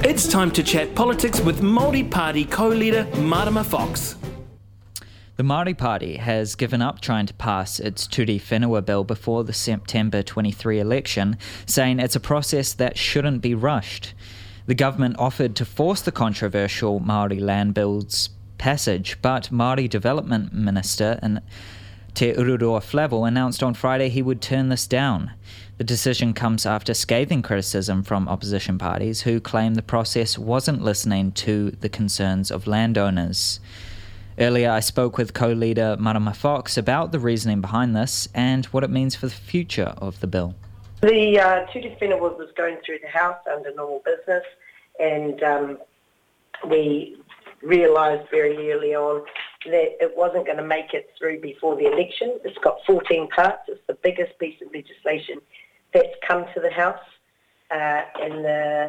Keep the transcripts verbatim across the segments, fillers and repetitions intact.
It's time to chat politics with Māori Party co-leader Marama Fox. The Māori Party has given up trying to pass its Ture Whenua bill before the September twenty-three election, saying it's a process that shouldn't be rushed. The government offered to force the controversial Māori land bill's passage, but Māori Development Minister and Te Ururoa Flavel announced on Friday he would turn this down. The decision comes after scathing criticism from opposition parties who claim the process wasn't listening to the concerns of landowners. Earlier, I spoke with co-leader Marama Fox about the reasoning behind this and what it means for the future of the bill. The uh, Ture Whenua was going through the House under normal business, and um, we realised very early on that it wasn't going to make it through before the election. It's got fourteen parts. It's the biggest piece of legislation that's come to the House. Uh, and the,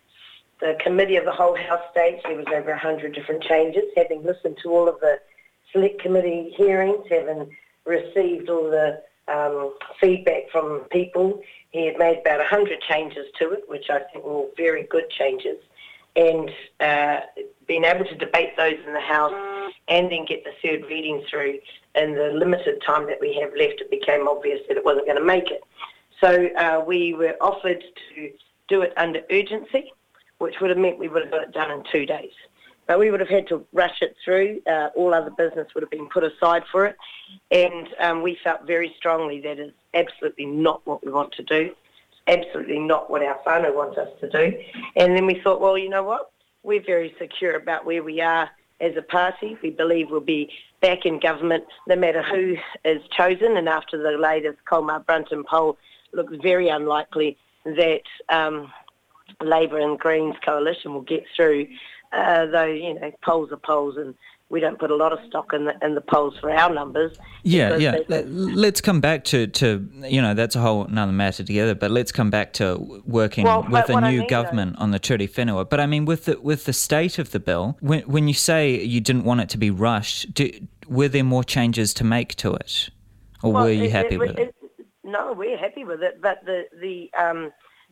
the committee of the whole House stage, there was over one hundred different changes. Having listened to all of the select committee hearings, having received all the um, feedback from people, he had made about one hundred changes to it, which I think were all very good changes. And uh, being able to debate those in the House and then get the third reading through in the limited time that we have left, it became obvious that it wasn't going to make it. So uh, we were offered to do it under urgency, which would have meant we would have got it done in two days. But we would have had to rush it through. Uh, all other business would have been put aside for it. And um, we felt very strongly that is absolutely not what we want to do. Absolutely not what our whānau wants us to do. And then we thought, well, you know what? We're very secure about where we are as a party. We believe we'll be back in government no matter who is chosen. And after the latest Colmar-Brunton poll, looks very unlikely that um, Labour and Greens coalition will get through, uh, though, you know, polls are polls, and we don't put a lot of stock in the, in the polls for our numbers. Yeah, yeah. They, let's come back to, to, you know, that's a whole another matter together, but let's come back to working well, with a new I mean, government though, on the Ture Whenua. But I mean, with the, with the state of the bill, when, when you say you didn't want it to be rushed, do, were there more changes to make to it? Or well, were you it, happy it, with it? it? No, we're happy with it, but the, the, um,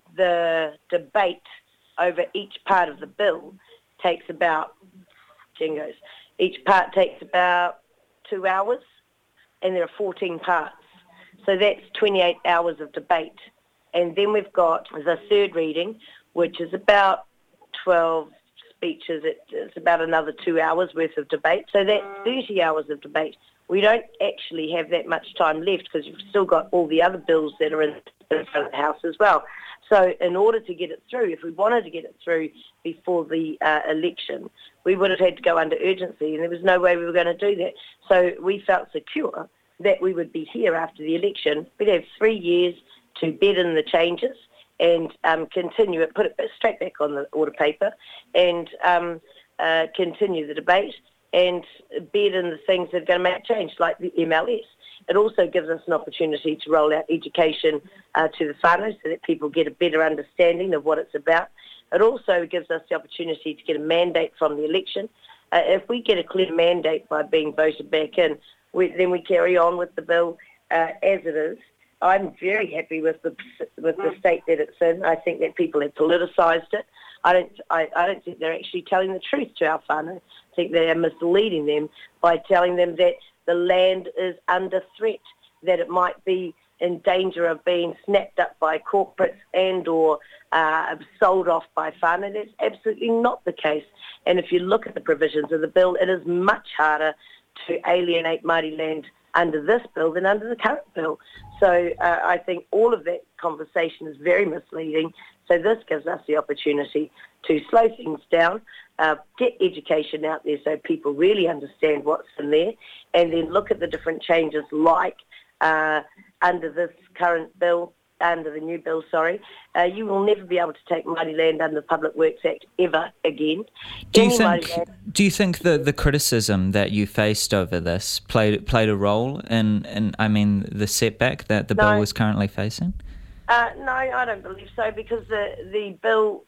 the debate over each part of the bill takes about, jingos, each part takes about two hours, and there are fourteen parts. So that's twenty-eight hours of debate. And then we've got the third reading, which is about twelve speeches. It's about another two hours worth of debate. So that's thirty hours of debate. We don't actually have that much time left because you've still got all the other bills that are in front of the House as well. So in order to get it through, if we wanted to get it through before the uh, election, we would have had to go under urgency, and there was no way we were going to do that. So we felt secure that we would be here after the election. We'd have three years to bed in the changes and um, continue it, put it straight back on the order paper, and um, uh, continue the debate and bed in the things that are going to make change, like the M L S. It also gives us an opportunity to roll out education uh, to the whānau so that people get a better understanding of what it's about. It also gives us the opportunity to get a mandate from the election. Uh, if we get a clear mandate by being voted back in, we, then we carry on with the bill uh, as it is. I'm very happy with the with the state that it's in. I think that people have politicised it. I don't I, I don't think they're actually telling the truth to our whānau. I think they are misleading them by telling them that the land is under threat, that it might be in danger of being snapped up by corporates and or uh, sold off by whānau. That's absolutely not the case. And if you look at the provisions of the bill, it is much harder to alienate Māori land under this bill than under the current bill. So uh, I think all of that conversation is very misleading. So this gives us the opportunity to slow things down, uh, get education out there so people really understand what's in there, and then look at the different changes like uh, under this current bill, under the new bill, sorry, uh, you will never be able to take Māori land under the Public Works Act ever again. Do you Any think Māori land- do you think that the criticism that you faced over this played played a role in, in I mean, the setback that the No. bill was currently facing? Uh, no, I don't believe so, because the, the bill,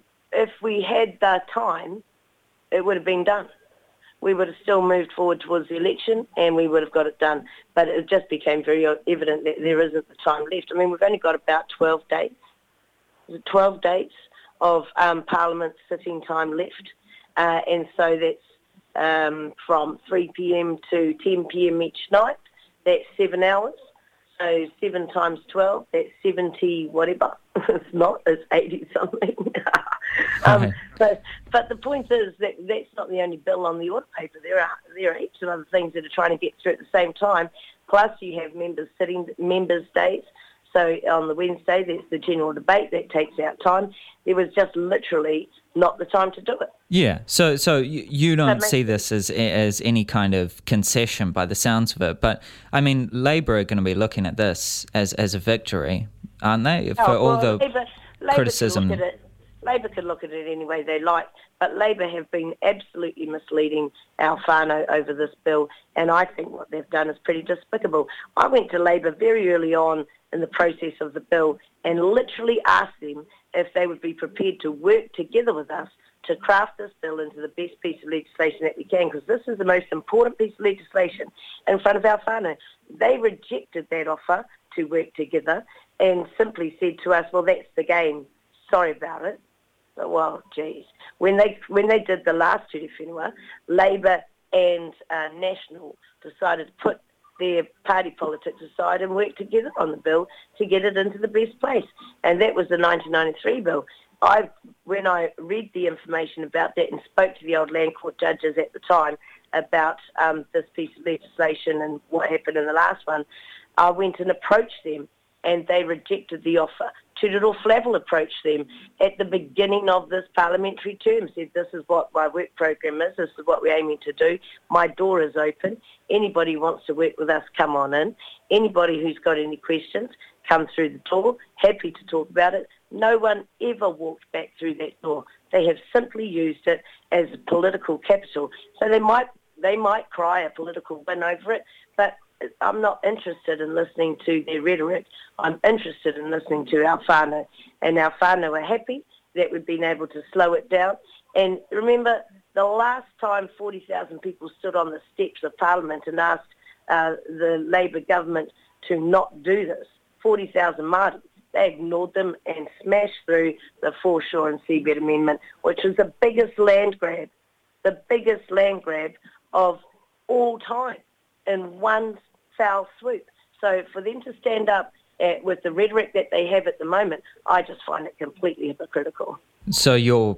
if we had the time, it would have been done. We would have still moved forward towards the election and we would have got it done. But it just became very evident that there isn't the time left. I mean, we've only got about twelve days. Is it twelve days of um, Parliament sitting time left. Uh, and so that's um, from three p.m. to ten p.m. each night. That's seven hours. So seven times twelve, that's seventy whatever. It's not, it's eighty something. um, but, but the point is that that's not the only bill on the order paper. There are there are heaps of other things that are trying to get through at the same time. Plus you have members sitting, members' days. So on the Wednesday, there's the general debate. That takes out time. There was just literally not the time to do it. Yeah, so so you, you don't see this as as any kind of concession by the sounds of it. But, I mean, Labour are going to be looking at this as, as a victory, aren't they, for oh, well, all the Labour, Labour criticism? Could look at it, Labour could look at it any way they like, but Labour have been absolutely misleading our whānau over this bill, and I think what they've done is pretty despicable. I went to Labour very early on in the process of the bill and literally asked them if they would be prepared to work together with us to craft this bill into the best piece of legislation that we can, because this is the most important piece of legislation in front of our whānau. They rejected that offer to work together and simply said to us, well, that's the game. Sorry about it. But, well, geez. When they when they did the last Ture Whenua, Labour and uh, National decided to put their party politics aside and work together on the bill to get it into the best place. And that was the nineteen ninety-three bill. I, when I read the information about that and spoke to the old Land Court judges at the time about um, this piece of legislation and what happened in the last one, I went and approached them and they rejected the offer. Tudor Flavel approached them at the beginning of this parliamentary term, said this is what my work program is, this is what we're aiming to do. My door is open. Anybody who wants to work with us, come on in. Anybody who's got any questions, come through the door. Happy to talk about it. No one ever walked back through that door. They have simply used it as political capital. So they might they might cry a political win over it, but I'm not interested in listening to their rhetoric. I'm interested in listening to our whānau. And our whānau are happy that we've been able to slow it down. And remember, the last time forty thousand people stood on the steps of Parliament and asked uh, the Labour government to not do this, forty thousand Māori, they ignored them and smashed through the Foreshore and Seabed Amendment, which is the biggest land grab, the biggest land grab of all time in one foul swoop. So for them to stand up uh, with the rhetoric that they have at the moment, I just find it completely hypocritical. So you're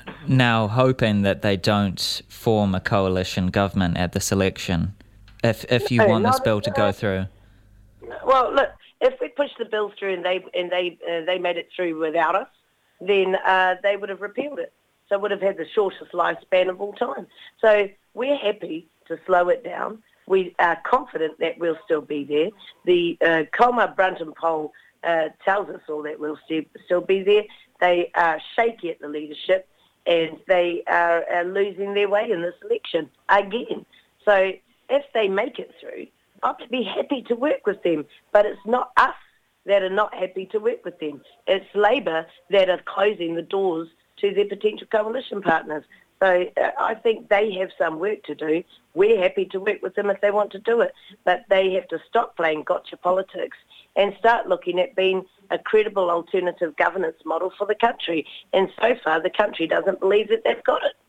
now hoping that they don't form a coalition government at this election, if if you no, want this not, bill to go through? Well, look, if we pushed the bill through and they and they uh, they made it through without us, then uh, they would have repealed it. So it would have had the shortest lifespan of all time. So we're happy to slow it down. We are confident that we'll still be there. The uh, Colmar Brunton poll uh, tells us all that we'll still, still be there. They are shaky at the leadership and they are, are losing their way in this election again. So if they make it through, I'd be happy to work with them. But it's not us that are not happy to work with them. It's Labour that are closing the doors to their potential coalition partners. So uh, I think they have some work to do. We're happy to work with them if they want to do it. But they have to stop playing gotcha politics and start looking at being a credible alternative governance model for the country. And so far, the country doesn't believe that they've got it.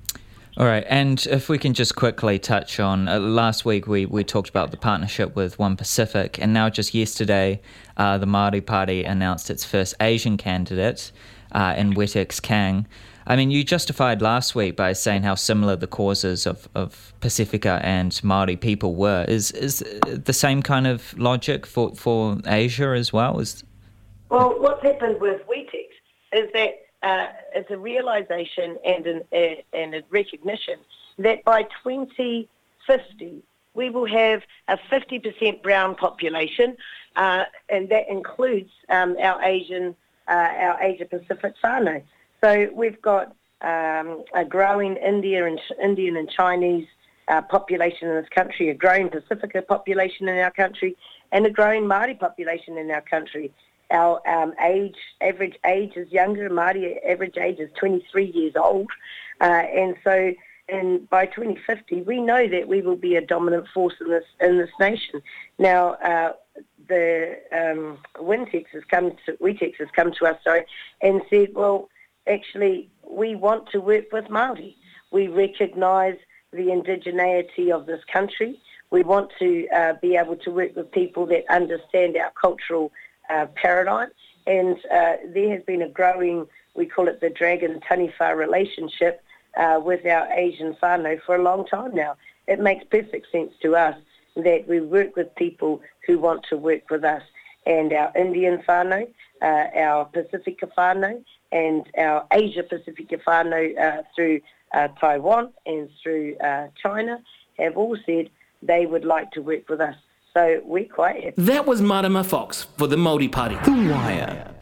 All right, and if we can just quickly touch on, uh, last week we, we talked about the partnership with One Pacific, and now just yesterday uh, the Māori Party announced its first Asian candidate uh, in Wetex Kang. I mean, you justified last week by saying how similar the causes of, of Pacifica and Māori people were. Is is the same kind of logic for, for Asia as well? Is Well, what's happened with Wetex is that uh, it's a realisation and, an, a, and a recognition that by twenty fifty we will have a fifty percent brown population, uh, and that includes um, our Asian, uh, our Asia Pacific whānau. So we've got um, a growing India and Indian and Chinese uh, population in this country, a growing Pacifica population in our country, and a growing Māori population in our country. Our um, age, average age is younger. Māori average age is twenty-three years old, uh, and so and by twenty fifty we know that we will be a dominant force in this in this nation. Now, uh, the um, Wintex has come to Wetex has come to us, sorry, and said, well, actually, we want to work with Māori. We recognise the indigeneity of this country. We want to uh, be able to work with people that understand our cultural uh, paradigm. And uh, there has been a growing, we call it the Dragon Taniwha relationship uh, with our Asian whānau for a long time now. It makes perfect sense to us that we work with people who want to work with us. And our Indian whānau, uh, our Pacifica whānau, and our Asia Pacifica whānau uh, through uh, Taiwan and through uh, China have all said they would like to work with us. So we're quite happy. That was Marama Fox for the Māori Party. The Wire.